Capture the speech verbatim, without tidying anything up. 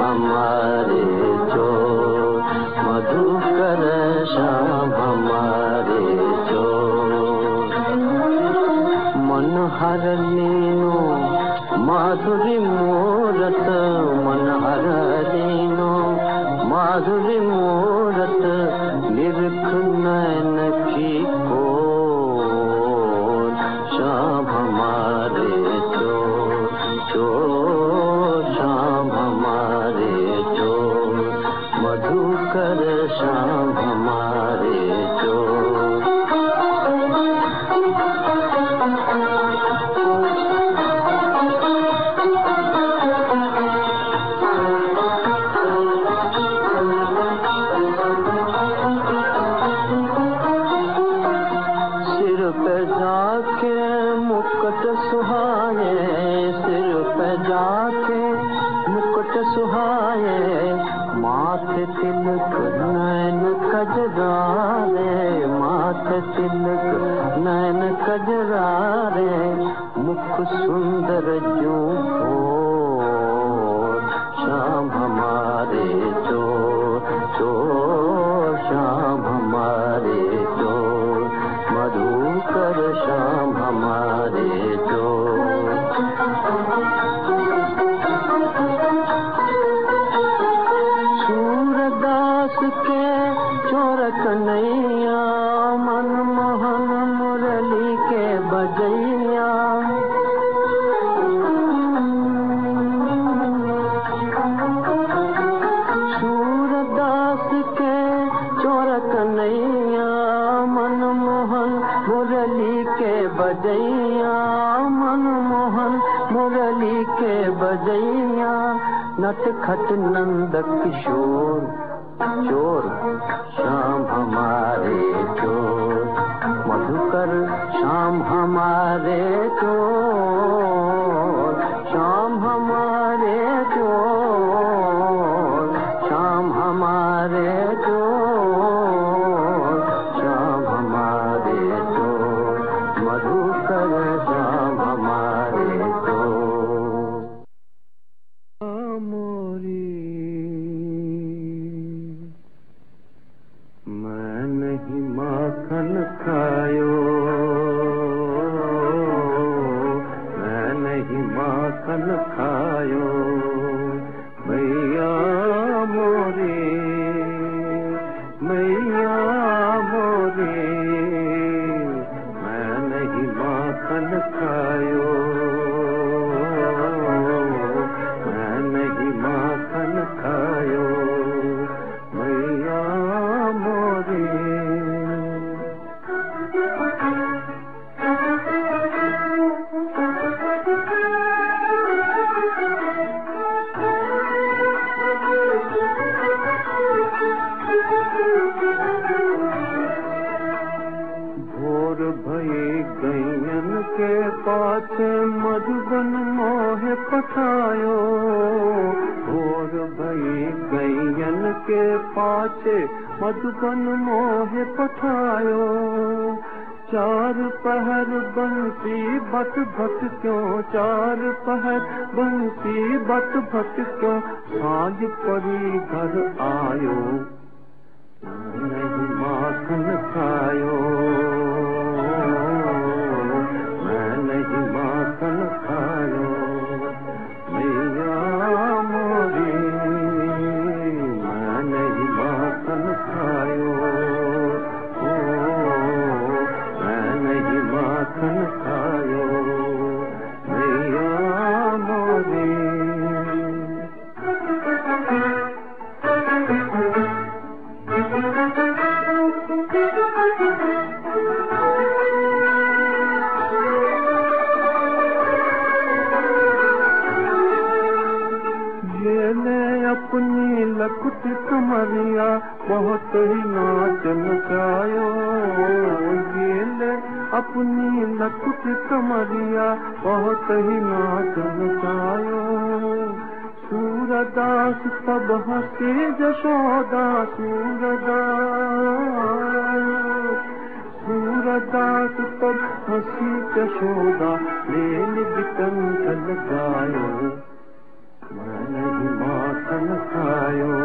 हमारे चोर, मधुकर श्याम हमारे चोर। मन हर लीनो माधुरी मूरत, मन हर लीनो माधुरी मूरत, निरख नैन की कोर, श्याम हमारे चोर, चोर श्याम हमारे चोर, मधुकर श्याम हमारे चोर। सिर पे जाके मुकुट सुहाए, सिर पे जाके मुकुट सुहाए, माथे तिलक नैन कजरारे, माथे तिलक नैन कजरारे, मुख सुंदर जो भोर, श्याम हमारे चोर, चोर श्याम हमारे चोर, मधुकर श्याम हमारे चोर। सूरदास के चोर कन्हैया, मनमोहन मुरली के बजैया, सूरदास के चोर कन्हैया, मनमोहन मुरली के बजैया, मनमोहन मुरली के बजैया, नटखट नंद किशोर, चोर श्याम हमारे चोर, मधुकर श्याम हमारे चोर, श्याम हमारे चोर, श्याम हमारे चोर, श्याम हमारे चोर, मधुकर श्याम हमारे चोर। मोरी मैं नहीं माखन खायो, मैं नहीं माखन खायो, मैया मोरी, मैया मोरी, मैं नहीं माखन खायो, मैं नहीं माखन खायो, मैया मोरी। भोर भई गैयन के पाछे मधुबन मोहे पठायो, भोर भई गैयन के पाछे मधुबन मोहे पठायो, चार पहर बंसी बट भट क्यों, चार पहर बंसी बट भट क्यों, साँझ पड़ी घर आयो, नहीं माखन खायो, मैं नहीं माखन खायो, मैया मोरी, मैं नहीं माखन खायो, ओ मैं नहीं माखन खायो, मैया मोरी। अपनी लकुट कमरिया बहुत ही नाच नचायो, ये ले अपनी लकुट कमरिया बहुत ही नाच नचायो, सूरदास सब हंसे जशोदा, सूरदास सूरदास सब हंसी जशोदा, लेन बिकन गायो, मैं नहीं मात छलकायो